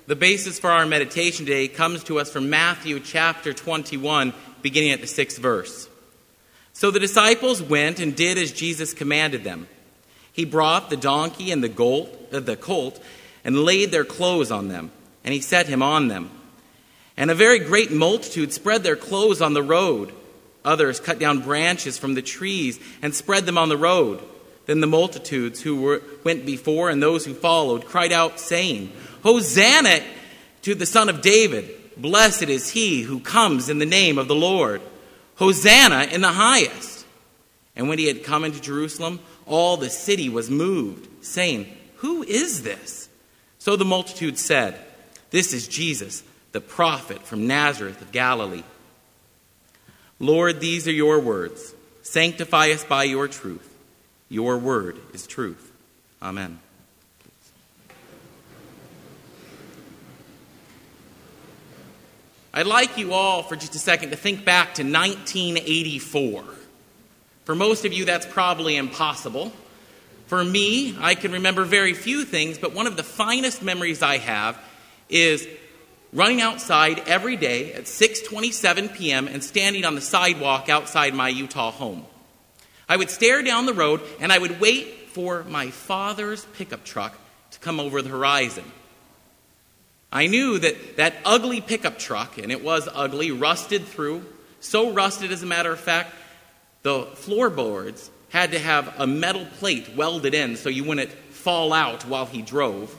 The basis for our meditation today comes to us from Matthew chapter 21, beginning at the 6th verse. So the disciples went and did as Jesus commanded them. He brought the donkey and the colt and laid their clothes on them, and he set him on them. And a very great multitude spread their clothes on the road. Others cut down branches from the trees and spread them on the road. Then the multitudes who went before and those who followed cried out, saying, Hosanna to the Son of David! Blessed is he who comes in the name of the Lord! Hosanna in the highest! And when he had come into Jerusalem, all the city was moved, saying, Who is this? So the multitude said, This is Jesus, the prophet from Nazareth of Galilee. Lord, these are your words. Sanctify us by your truth. Your word is truth. Amen. I'd like you all for just a second to think back to 1984. For most of you, that's probably impossible. For me, I can remember very few things, but one of the finest memories I have is running outside every day at 6:27 p.m. and standing on the sidewalk outside my Utah home. I would stare down the road and I would wait for my father's pickup truck to come over the horizon. I knew that ugly pickup truck, and it was ugly, rusted through, so rusted as a matter of fact, the floorboards had to have a metal plate welded in so you wouldn't fall out while he drove.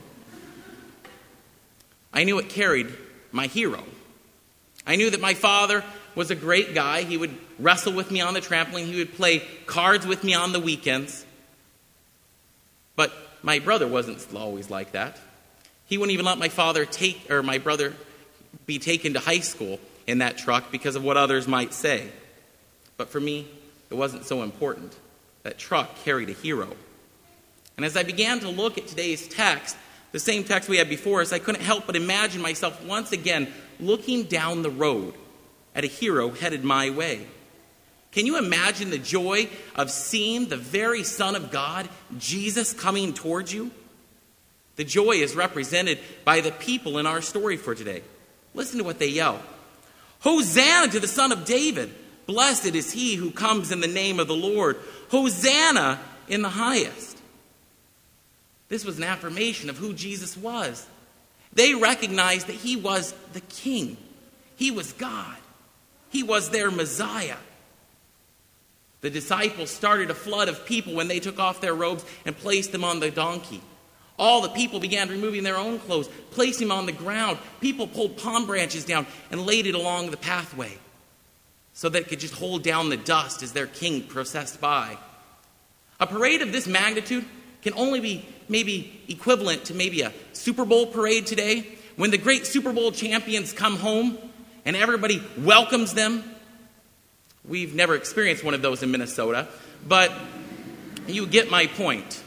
I knew it carried my hero. I knew that my father was a great guy. He would wrestle with me on the trampoline. He would play cards with me on the weekends. But my brother wasn't always like that. He wouldn't even let my brother be taken to high school in that truck because of what others might say. But for me, it wasn't so important. That truck carried a hero. And as I began to look at today's text, the same text we had before us, I couldn't help but imagine myself once again looking down the road at a hero headed my way. Can you imagine the joy of seeing the very Son of God, Jesus, coming towards you? The joy is represented by the people in our story for today. Listen to what they yell. Hosanna to the Son of David! Blessed is he who comes in the name of the Lord! Hosanna in the highest! This was an affirmation of who Jesus was. They recognized that he was the King. He was God. He was their Messiah. The disciples started a flood of people when they took off their robes and placed them on the donkey. All the people began removing their own clothes, placing them on the ground. People pulled palm branches down and laid it along the pathway so that it could just hold down the dust as their king processed by. A parade of this magnitude can only be maybe equivalent to maybe a Super Bowl parade today, when the great Super Bowl champions come home and everybody welcomes them. We've never experienced one of those in Minnesota, but you get my point.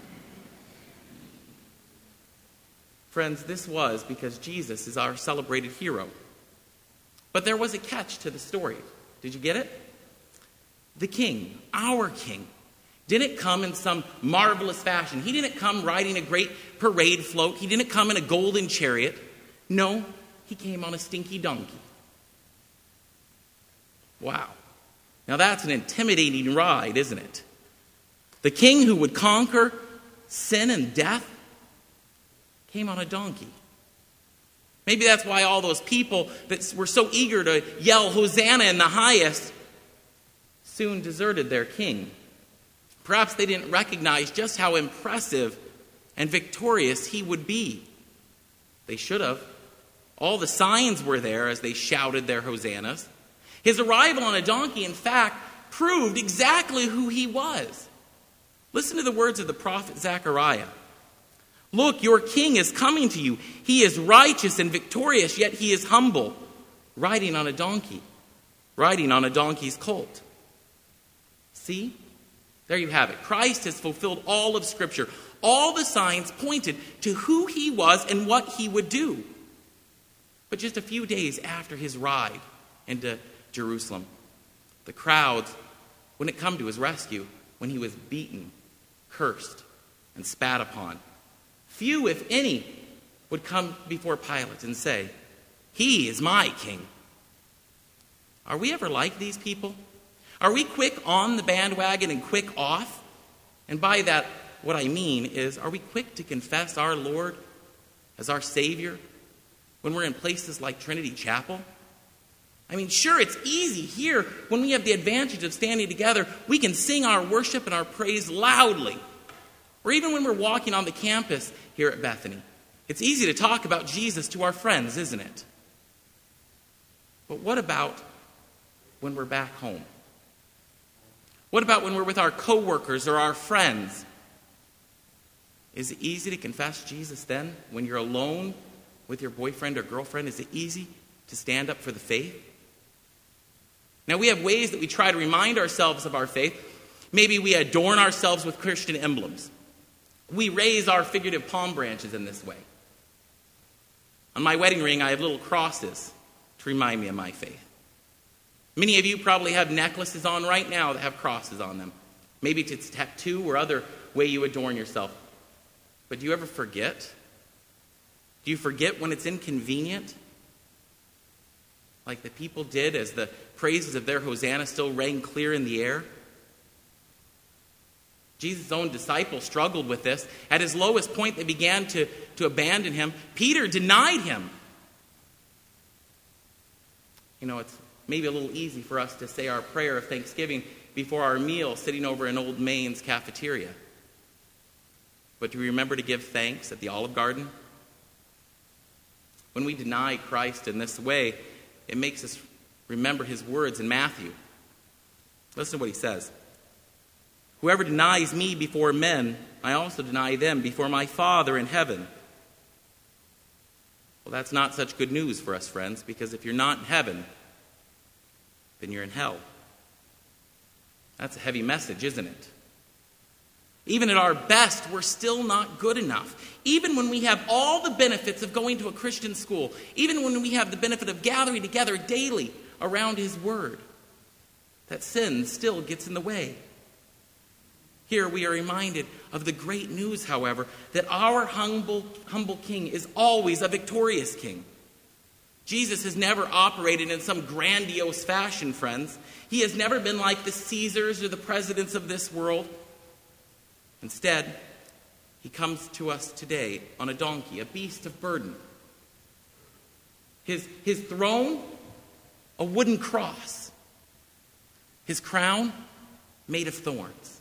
Friends, this was because Jesus is our celebrated hero. But there was a catch to the story. Did you get it? The king, our king, didn't come in some marvelous fashion. He didn't come riding a great parade float. He didn't come in a golden chariot. No, he came on a stinky donkey. Wow. Now that's an intimidating ride, isn't it? The king who would conquer sin and death came on a donkey. Maybe that's why all those people that were so eager to yell Hosanna in the highest soon deserted their king. Perhaps they didn't recognize just how impressive and victorious he would be. They should have. All the signs were there as they shouted their hosannas. His arrival on a donkey, in fact, proved exactly who he was. Listen to the words of the prophet Zechariah. Look, your king is coming to you. He is righteous and victorious, yet he is humble, riding on a donkey, riding on a donkey's colt. See? There you have it. Christ has fulfilled all of Scripture. All the signs pointed to who he was and what he would do. But just a few days after his ride into Jerusalem, the crowds wouldn't come to his rescue when he was beaten, cursed, and spat upon. Few, if any, would come before Pilate and say, "He is my king." Are we ever like these people? Are we quick on the bandwagon and quick off? And by that, what I mean is, are we quick to confess our Lord as our Savior when we're in places like Trinity Chapel? I mean, sure, it's easy here when we have the advantage of standing together. We can sing our worship and our praise loudly. Or even when we're walking on the campus here at Bethany. It's easy to talk about Jesus to our friends, isn't it? But what about when we're back home? What about when we're with our coworkers or our friends? Is it easy to confess Jesus then when you're alone with your boyfriend or girlfriend? Is it easy to stand up for the faith? Now, we have ways that we try to remind ourselves of our faith. Maybe we adorn ourselves with Christian emblems. We raise our figurative palm branches in this way. On my wedding ring, I have little crosses to remind me of my faith. Many of you probably have necklaces on right now that have crosses on them. Maybe it's a tattoo or other way you adorn yourself. But do you ever forget? Do you forget when it's inconvenient? Like the people did as the praises of their Hosanna still rang clear in the air? Jesus' own disciples struggled with this. At his lowest point, they began to abandon him. Peter denied him. You know, it's maybe a little easy for us to say our prayer of thanksgiving before our meal sitting over in Old Main's cafeteria. But do we remember to give thanks at the Olive Garden? When we deny Christ in this way, it makes us remember his words in Matthew. Listen to what he says. "Whoever denies me before men, I also deny them before my Father in heaven." Well, that's not such good news for us, friends, because if you're not in heaven, then you're in hell. That's a heavy message, isn't it? Even at our best, we're still not good enough. Even when we have all the benefits of going to a Christian school, even when we have the benefit of gathering together daily around his word, that sin still gets in the way. Here we are reminded of the great news, however, that our humble king is always a victorious king. Jesus has never operated in some grandiose fashion, friends. He has never been like the Caesars or the presidents of this world. Instead, he comes to us today on a donkey, a beast of burden. His throne, a wooden cross. His crown, made of thorns.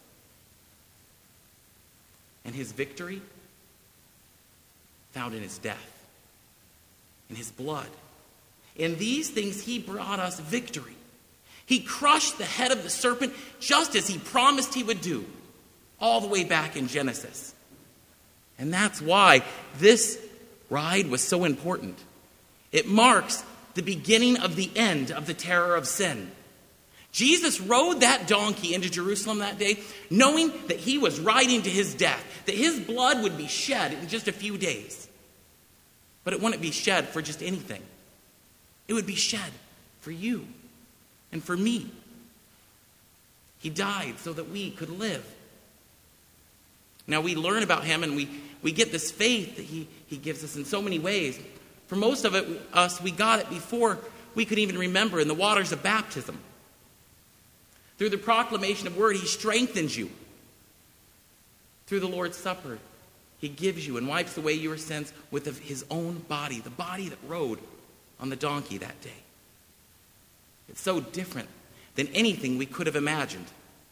And his victory, found in his death, in his blood. In these things, he brought us victory. He crushed the head of the serpent just as he promised he would do, all the way back in Genesis. And that's why this ride was so important. It marks the beginning of the end of the terror of sin. Jesus rode that donkey into Jerusalem that day, knowing that he was riding to his death, that his blood would be shed in just a few days. But it wouldn't be shed for just anything. It would be shed for you and for me. He died so that we could live. Now we learn about him and we get this faith that he gives us in so many ways. For most of us, we got it before we could even remember in the waters of baptism. Through the proclamation of word, he strengthens you. Through the Lord's Supper, he gives you and wipes away your sins with his own body, the body that rode on the donkey that day. It's so different than anything we could have imagined.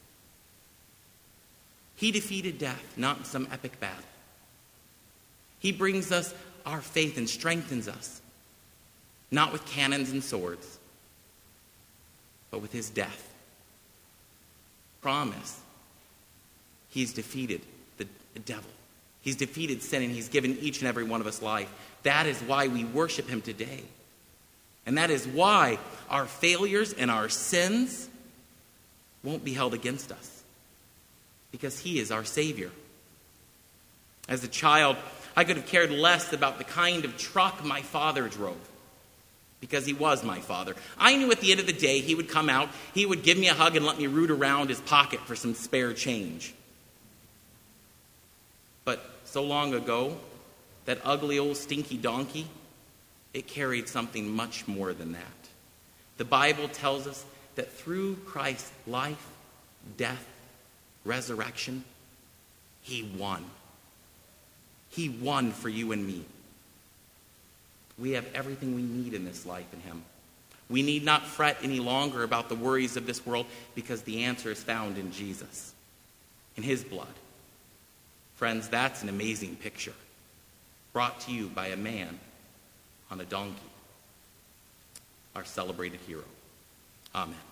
He defeated death, not in some epic battle. He brings us our faith and strengthens us, not with cannons and swords, but with his death. Promise. He's defeated the devil. He's defeated sin, and he's given each and every one of us life. That is why we worship him today. And that is why our failures and our sins won't be held against us. Because he is our Savior. As a child, I could have cared less about the kind of truck my father drove. Because he was my father. I knew at the end of the day he would come out, he would give me a hug and let me root around his pocket for some spare change. But so long ago, that ugly old stinky donkey, it carried something much more than that. The Bible tells us that through Christ's life, death, resurrection, he won. He won for you and me. We have everything we need in this life in him. We need not fret any longer about the worries of this world because the answer is found in Jesus, in his blood. Friends, that's an amazing picture brought to you by a man on a donkey, our celebrated hero. Amen.